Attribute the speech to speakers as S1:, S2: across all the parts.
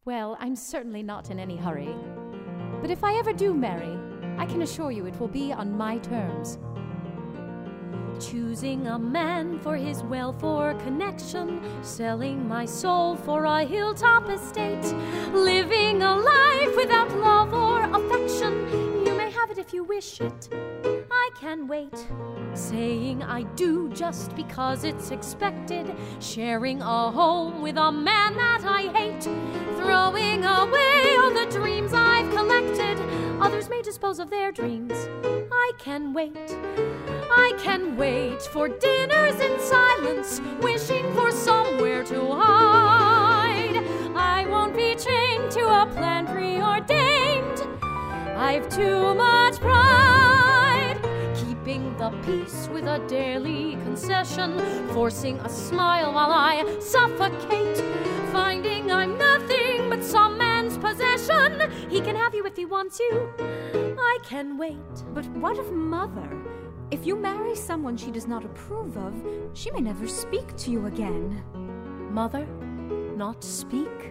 S1: Well, I'm certainly not in any hurry. But if I ever do marry, I can assure you it will be on my terms. Choosing a man for his wealth or connection, selling my soul for a hilltop estate, living a life without love or affection. You may have it if you wish it, I can wait. Saying I do just because it's expected, sharing a home with a man that I hate, throwing away all the dreams I've collected. Others may dispose of their dreams, I can wait. I can wait for dinners in silence, wishing for somewhere to hide. I won't be chained to a plan preordained. I've too much pride. Keeping the peace with a daily concession, forcing a smile while I suffocate. Finding I'm nothing but some man's possession. He can have you if he wants you. I can wait.
S2: But what of Mother? If you marry someone she does not approve of, she may never speak to you again.
S1: Mother? Not speak?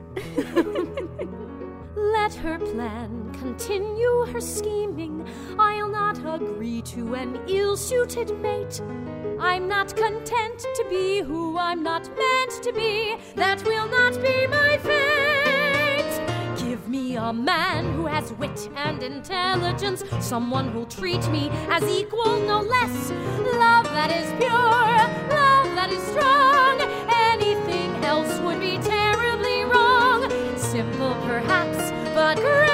S1: Let her plan continue her scheming. I'll not agree to an ill-suited mate. I'm not content to be who I'm not meant to be. That will not be my fate. Give me a man who has wit and intelligence, someone who'll treat me as equal, no less. Love that is pure, love that is strong. Anything else would be terribly wrong. Simple perhaps, but great.